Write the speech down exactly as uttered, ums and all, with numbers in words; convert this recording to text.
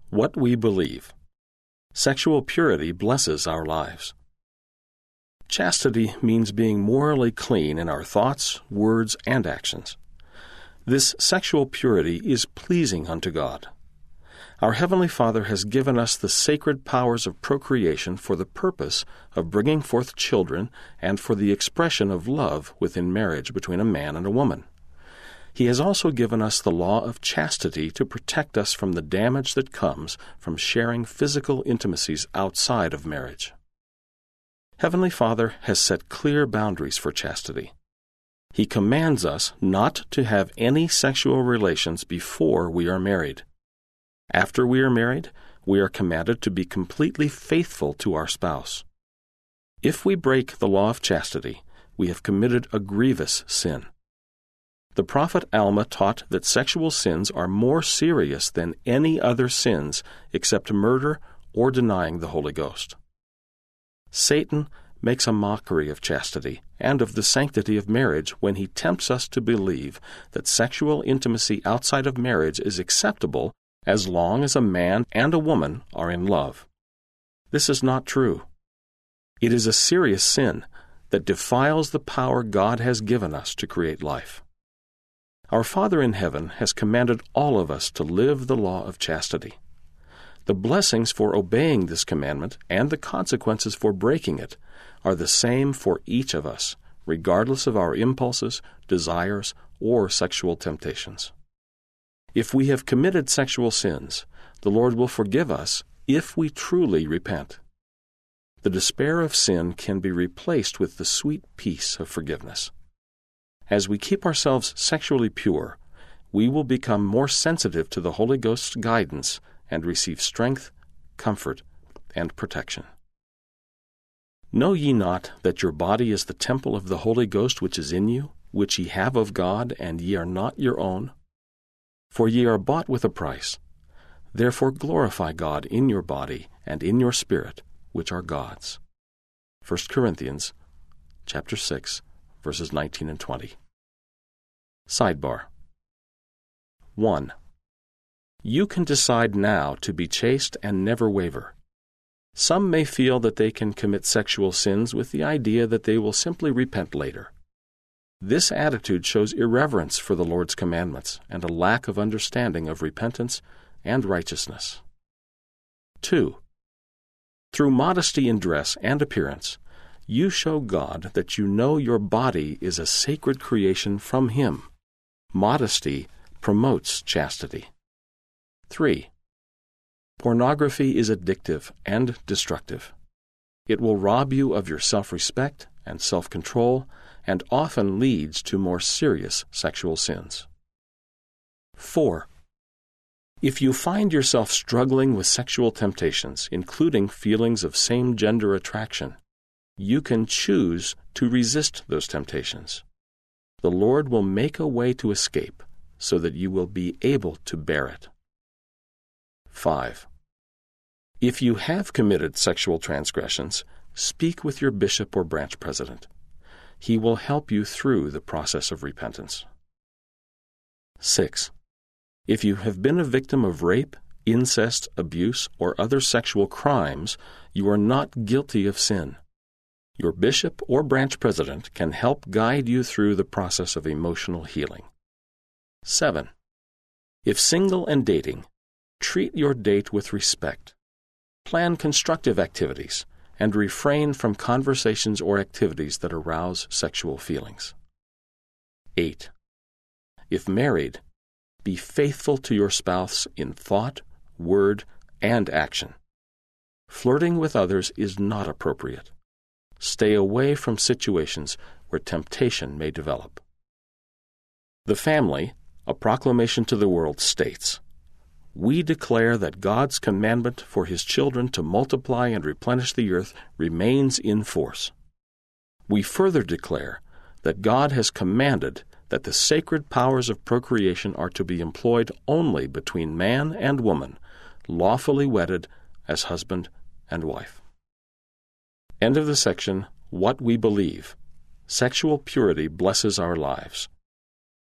What we believe. Sexual purity blesses our lives. Chastity means being morally clean in our thoughts, words, and actions. This sexual purity is pleasing unto God. Our Heavenly Father has given us the sacred powers of procreation for the purpose of bringing forth children and for the expression of love within marriage between a man and a woman. He has also given us the law of chastity to protect us from the damage that comes from sharing physical intimacies outside of marriage. Heavenly Father has set clear boundaries for chastity. He commands us not to have any sexual relations before we are married. After we are married, we are commanded to be completely faithful to our spouse. If we break the law of chastity, we have committed a grievous sin. The prophet Alma taught that sexual sins are more serious than any other sins except murder or denying the Holy Ghost. Satan makes a mockery of chastity and of the sanctity of marriage when he tempts us to believe that sexual intimacy outside of marriage is acceptable as long as a man and a woman are in love. This is not true. It is a serious sin that defiles the power God has given us to create life. Our Father in heaven has commanded all of us to live the law of chastity. The blessings for obeying this commandment and the consequences for breaking it are the same for each of us, regardless of our impulses, desires, or sexual temptations. If we have committed sexual sins, the Lord will forgive us if we truly repent. The despair of sin can be replaced with the sweet peace of forgiveness. As we keep ourselves sexually pure, we will become more sensitive to the Holy Ghost's guidance and receive strength, comfort, and protection. Know ye not that your body is the temple of the Holy Ghost which is in you, which ye have of God, and ye are not your own? For ye are bought with a price. Therefore glorify God in your body and in your spirit, which are God's. First Corinthians chapter six, verses nineteen and twenty. Sidebar. one. You can decide now to be chaste and never waver. Some may feel that they can commit sexual sins with the idea that they will simply repent later. This attitude shows irreverence for the Lord's commandments and a lack of understanding of repentance and righteousness. two. Through modesty in dress and appearance, you show God that you know your body is a sacred creation from Him. Modesty promotes chastity. three. Pornography is addictive and destructive. It will rob you of your self-respect and self-control and often leads to more serious sexual sins. four. If you find yourself struggling with sexual temptations, including feelings of same-gender attraction, you can choose to resist those temptations. The Lord will make a way to escape so that you will be able to bear it. five. If you have committed sexual transgressions, speak with your bishop or branch president. He will help you through the process of repentance. six. If you have been a victim of rape, incest, abuse, or other sexual crimes, you are not guilty of sin. Your bishop or branch president can help guide you through the process of emotional healing. seven. If single and dating, treat your date with respect. Plan constructive activities and refrain from conversations or activities that arouse sexual feelings. eight. If married, be faithful to your spouse in thought, word, and action. Flirting with others is not appropriate. Stay away from situations where temptation may develop. The Family, a proclamation to the world, states, We declare that God's commandment for His children to multiply and replenish the earth remains in force. We further declare that God has commanded that the sacred powers of procreation are to be employed only between man and woman, lawfully wedded as husband and wife. End of the section, What We Believe. Sexual purity blesses our lives.